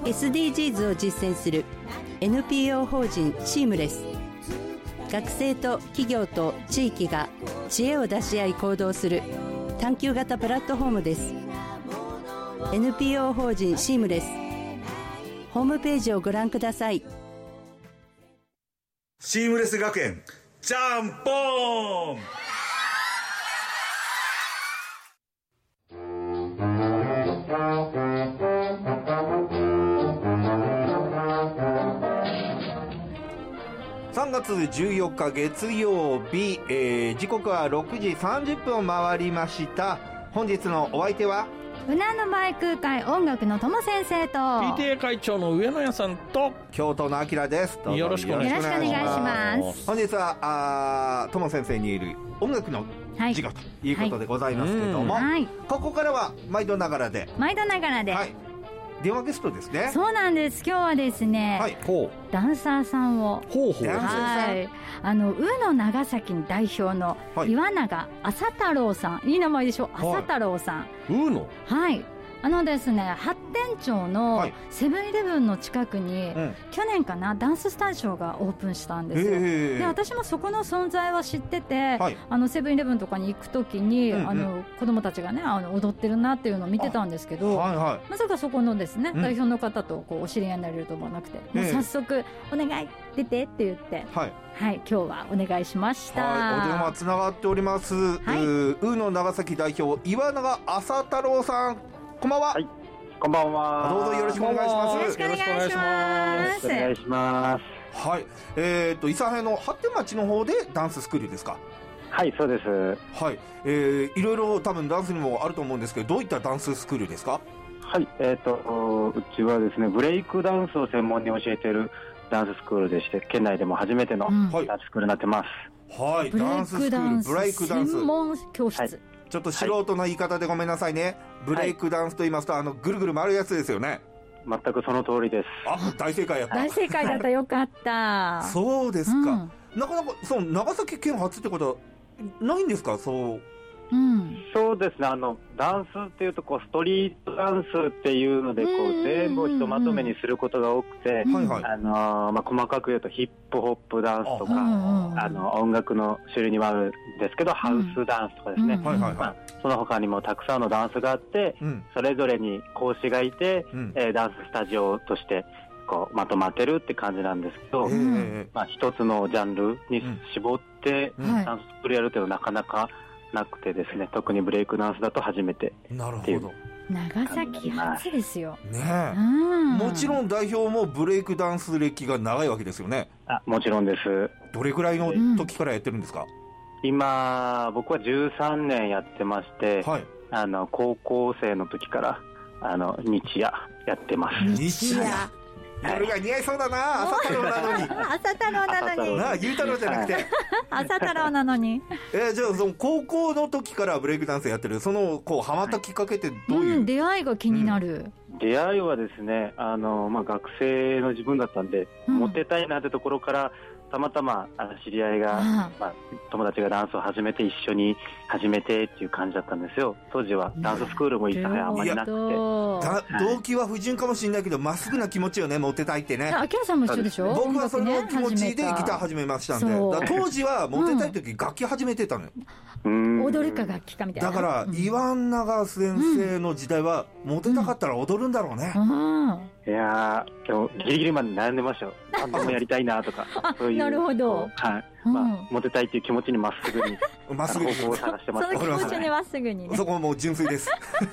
SDGs を実践する NPO 法人シームレス。学生と企業と地域が知恵を出し合い行動する探究型プラットフォームです。 NPO 法人シームレス、ホームページをご覧ください。 シームレス学園ジャンポーン。 3月14日月曜日、時刻は6時30分を回りました。本日のお相手はうなの舞空会音楽の友先生と PTA 会長の上野谷さんと京都のあきらです。どうぞよろしくお願いします。 本日は友先生にいる音楽の授業ということでございますけども、ここからは毎度ながらで、電話ゲストですね。 そうなんです。今日はですね、ダンサーさんを、上野長崎代表の岩永朝太郎さん、いい名前でしょ、朝太郎さん。ですね、発展町のセブンイレブンの近くに、去年かな、ダンススタジオがオープンしたんですよ。で、私もそこの存在は知ってて、セブンイレブンとかに行くときに、子供たちがね、踊ってるなっていうのを見てたんですけど、まさかそこのですね、代表の方とこうお知り合いになれると思わなくて、もう早速、お願い、出てって言って、今日はお願いしました。 お電話つながっております。うの長崎代表、岩永朝太郎さん。こんばんは。 こんばんは。 どうぞよろしくお願いします。 よろしくお願いします。 お願いします。 諫早の発展町の方でダンススクールですか？ はい、そうです。 いろいろ多分ダンスにもあると思うんですけど、どういったダンススクールですか？ はい、うちはですね、ブレイクダンスを専門に教えているダンススクールでして、県内でも初めてのダンススクールになってます。 ダンススクール、ブレイクダンス専門教室。 ちょっと素人の言い方でごめんなさいね。ブレイクダンスと言いますと、ぐるぐる回るやつですよね。 全くその通りです。 大正解やった。 大正解だった。よかった。 そうですか。なかなか、長崎県初ってことはないんですか？ そうですね。ダンスっていうと、ストリートダンスっていうので、全部をひとまとめにすることが多くて、細かく言うとヒップホップダンスとか、音楽の種類にもあるんですけど、ハウスダンスとかですね。その他にもたくさんのダンスがあって、それぞれに講師がいて、ダンススタジオとして、まとまってるって感じなんですけど、一つのジャンルに絞って、ダンススクールやるっていうのはなかなかなくてですね、特にブレイクダンスだと初めてっていう。 なるほど。 長崎初ですよ。 もちろん代表もブレイクダンス歴が長いわけですよね。 もちろんです。 どれくらいの時からやってるんですか？ 今、僕は13年やってまして、高校生の時から日夜やってます。 日夜夜が似合いそうだな。朝太郎なのに。 朝太郎なのに。 ゆうたろうじゃなくて。 朝太郎なのに。 じゃあ高校の時からブレイクダンスやってる、ハマったきっかけってどういう？ 出会いが気になる。 出会いはですね、学生の自分だったんで、モテたいなってところから、たまたま知り合いが、友達がダンスを始めて一緒に始めてっていう感じだったんですよ。当時はダンススクールも諫早あんまりなくて、動機は不純かもしれないけど、まっすぐな気持ちよね、モテたいってね。 あきらさんも一緒でしょ？ 僕はその気持ちでギター始めましたんで、当時はモテたい時楽器始めてたのよ。 踊るか楽器かみたいな。 だから岩永先生の時代はモテたかったら踊るんだろうね。 いやー、でもギリギリまで悩んでましたよ。バンドもやりたいなとか、そういう。 なるほど。 モテたいっていう気持ちにまっすぐに方法を探してました。 その気持ちにまっすぐにね。 そこはもう純粋です。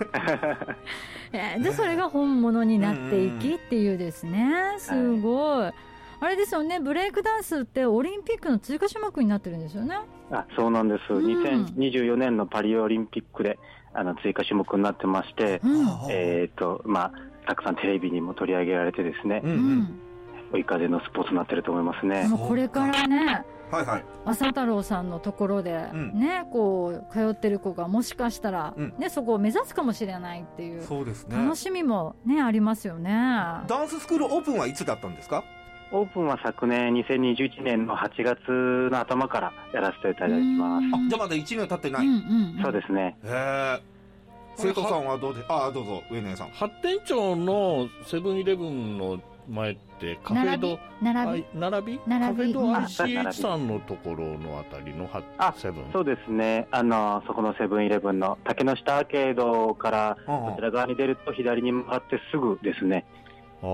で、それが本物になっていきっていうですね。すごい。あれですよね、ブレイクダンスってオリンピックの追加種目になってるんですよね。 そうなんです。2024年のパリオリンピックで追加種目になってまして、たくさんテレビにも取り上げられてですね、追い風のスポーツになってると思いますね。 これからね、朝太郎さんのところでね、通ってる子がもしかしたらね、そこを目指すかもしれないっていう楽しみもねありますよね。 ダンススクールオープンはいつだったんですか？ オープンは昨年2021年の8月の頭からやらせていただいてます。 じゃあまだ1年経ってない。 そうですね。 生徒さんはどうで、どうぞ上野さん。 発展町のセブンイレブンの前ってカフェド並びカフェド ICH さんのところのあたりのセブン。 そうですね、そこのセブンイレブンの竹の下アーケードからこちら側に出ると左に回ってすぐですね。 結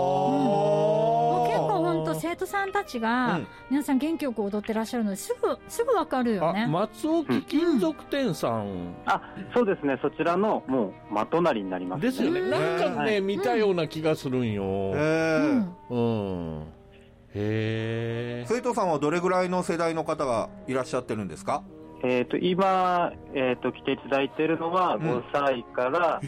構本当生徒さんたちが皆さん元気よく踊ってらっしゃるのですぐわかるよね。 松沖金属店さん、 そうですね、そちらのもう真隣になりますね。 ですよね。なんかね、見たような気がするんよ。 生徒さんはどれぐらいの世代の方がいらっしゃってるんですか？ 今、来ていただいているのは5歳から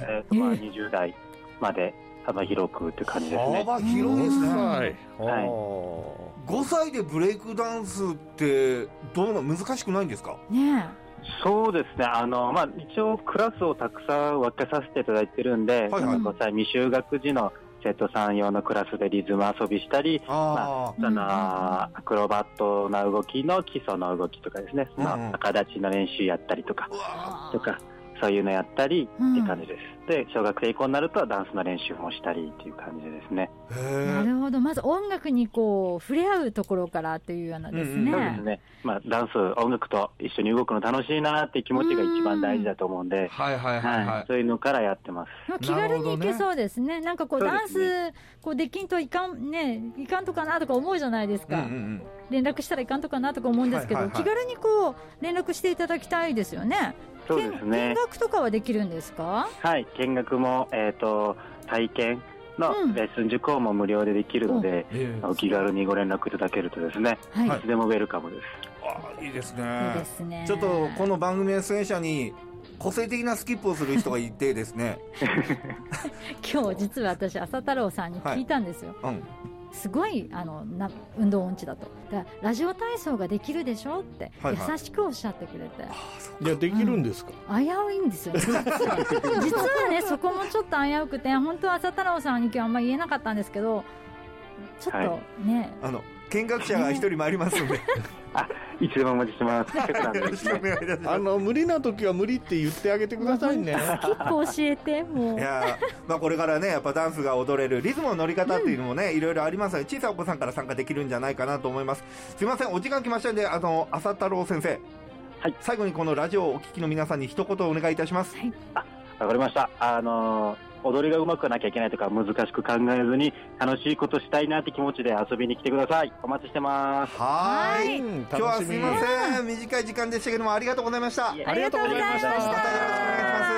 、20代まで幅広くという感じですね。 幅広いですね。5歳でブレイクダンスって難しくないんですか？ ね。 そうですね、一応クラスをたくさん分けさせていただいてるんで、5歳未就学児の生徒さん用のクラスでリズム遊びしたり、アクロバットな動きの基礎の動きとかですね、逆立ちの練習やったりとかそういうのやったりっていう感じです。で、小学生以降になるとダンスの練習もしたりっていう感じですね。 なるほど。まず音楽に触れ合うところからというようなですね。 そうですね。ダンス、音楽と一緒に動くの楽しいなっていう気持ちが一番大事だと思うんで、そういうのからやってます。 気軽にいけそうですね。なんかダンスできんといかんとかなとか思うじゃないですか。連絡したらいかんとかなとか思うんですけど、気軽に連絡していただきたいですよね。 そうですね。 見学とかはできるんですか？ はい、見学も、体験のレッスン受講も無料でできるので、お気軽にご連絡いただけるとですね、いつでもウェルカムです。 いいですね。ちょっとこの番組の出演者に個性的なスキップをする人がいてですね今日実は私浅太郎さんに聞いたんですよ。すごい運動音痴だと。ラジオ体操ができるでしょって優しくおっしゃってくれて、 いやできるんですか？ 危ういんですよね実はね、そこもちょっと危うくて、本当は浅太郎さんに今日あんまり言えなかったんですけど、ちょっとね、 見学者が一人参りますのでいつでもお待ちしてます。 無理な時は無理って言ってあげてくださいね。 スキップ教えて。もういや、これからね、やっぱダンスが踊れるリズムの乗り方っていうのもね、いろいろありますので、小さいお子さんから参加できるんじゃないかなと思います。すいません、お時間来ましたんで、浅太郎先生、最後にこのラジオをお聞きの皆さんに一言お願いいたします。 わかりました。踊りが上手くなきゃいけないとか難しく考えずに楽しいことしたいなって気持ちで遊びに来てください。お待ちしてます。 今日はすみません、短い時間でしたけどもありがとうございました。 ありがとうございました。 またよろしくお願いします。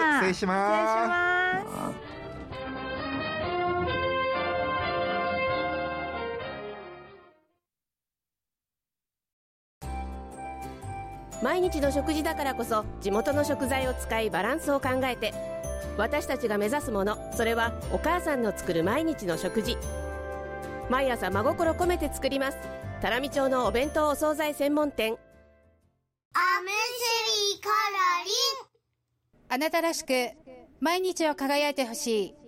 失礼します。 毎日の食事だからこそ地元の食材を使いバランスを考えて、私たちが目指すもの、それはお母さんの作る毎日の食事。毎朝真心込めて作ります。多良見町のお弁当お惣菜専門店。 アメシリカラリン。 あなたらしく毎日を輝いてほしい。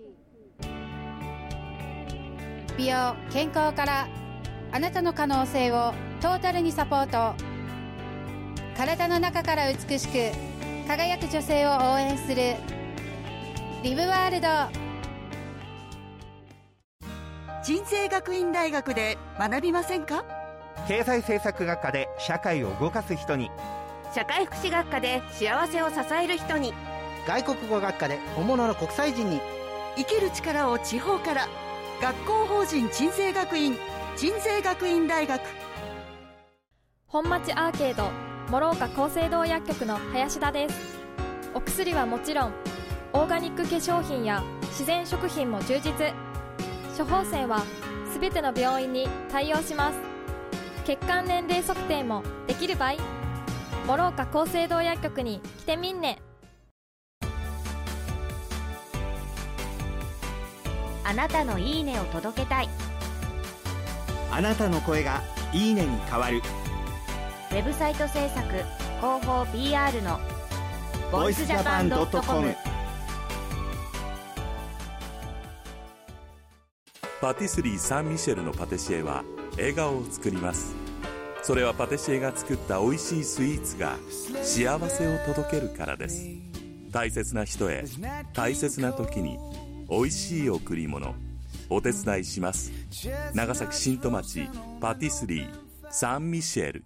美容健康からあなたの可能性をトータルにサポート。体の中から美しく輝く女性を応援するリブワールド。 人生学院大学で学びませんか？ 経済政策学科で社会を動かす人に、 社会福祉学科で幸せを支える人に、 外国語学科で本物の国際人に、 生きる力を地方から。学校法人人生学院大学。 本町アーケード諸岡厚生堂薬局の林田です。お薬はもちろんオーガニック化粧品や自然食品も充実。処方箋はすべての病院に対応します。血管年齢測定もできる場合、諸岡厚生堂薬局に来てみんね。 あなたのいいねを届けたい。 あなたの声がいいねに変わる。 ウェブサイト制作広報 PR のボイスジャパン.com。 パティスリーサンミシェルのパティシエは笑顔を作ります。それはパティシエが作った美味しいスイーツが幸せを届けるからです。 大切な人へ大切な時においしい贈り物お手伝いします。長崎新戸町パティスリーサンミシェル。